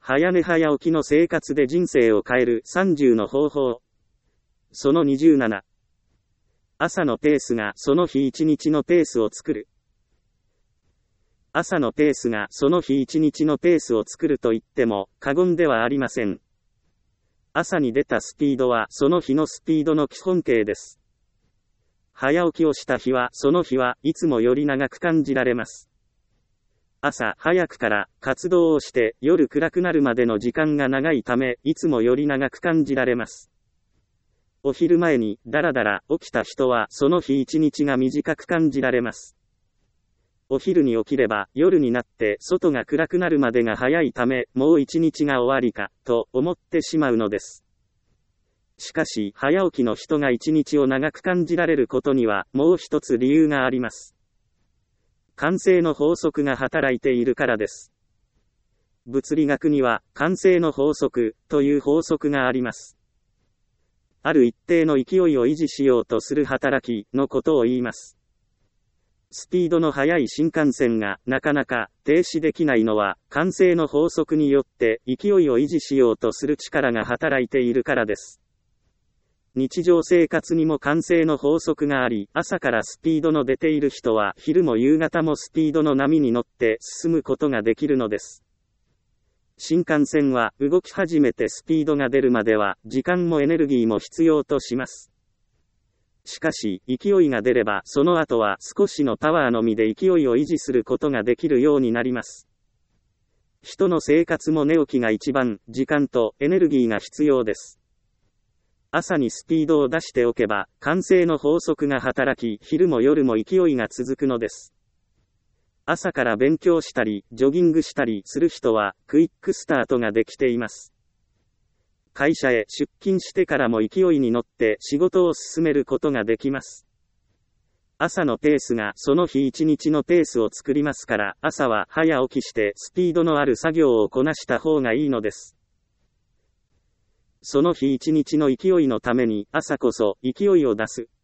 早寝早起きの生活で人生を変える30の方法。その27。朝のペースがその日一日のペースを作る。朝のペースがその日一日のペースを作ると言っても過言ではありません。朝に出たスピードはその日のスピードの基本形です。早起きをした日はその日はいつもより長く感じられます。朝早くから活動をして夜暗くなるまでの時間が長いためいつもより長く感じられます。お昼前にだらだら起きた人はその日一日が短く感じられます。お昼に起きれば夜になって外が暗くなるまでが早いためもう一日が終わりかと思ってしまうのです。しかし早起きの人が一日を長く感じられることにはもう一つ理由があります。慣性の法則が働いているからです。物理学には慣性の法則という法則があります。ある一定の勢いを維持しようとする働きのことを言います。スピードの速い新幹線がなかなか停止できないのは慣性の法則によって勢いを維持しようとする力が働いているからです。日常生活にも慣性の法則があり、朝からスピードの出ている人は昼も夕方もスピードの波に乗って進むことができるのです。新幹線は動き始めてスピードが出るまでは時間もエネルギーも必要とします。しかし、勢いが出ればその後は少しのパワーのみで勢いを維持することができるようになります。人の生活も寝起きが一番時間とエネルギーが必要です。朝にスピードを出しておけば、慣性の法則が働き、昼も夜も勢いが続くのです。朝から勉強したり、ジョギングしたりする人は、クイックスタートができています。会社へ出勤してからも勢いに乗って仕事を進めることができます。朝のペースがその日一日のペースを作りますから、朝は早起きしてスピードのある作業をこなした方がいいのです。その日一日の勢いのために朝こそ勢いを出す。